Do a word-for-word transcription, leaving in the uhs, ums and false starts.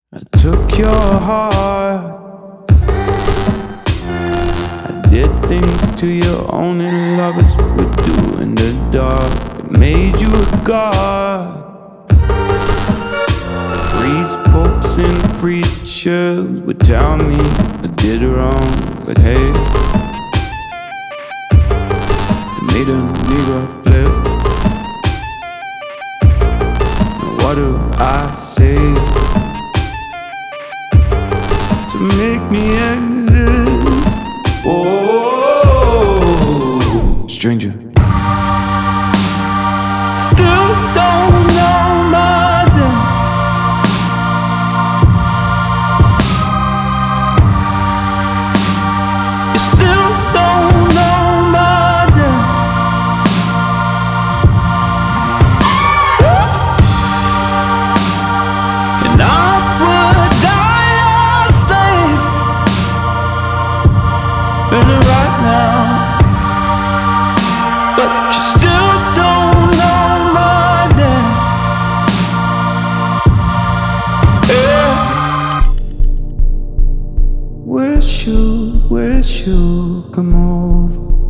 I took your heart, I did things to you only lovers would do in the dark. It made you a god. Priests, popes, and preachers would tell me I did wrong, but hey, it made a nigga flip. Now what do I say to make me exist? Oh, stranger. Still don't know my name. You still don't know my name. And I would die a slave in it right now, but you still don't know my name. Yeah. Wish you, wish you come over.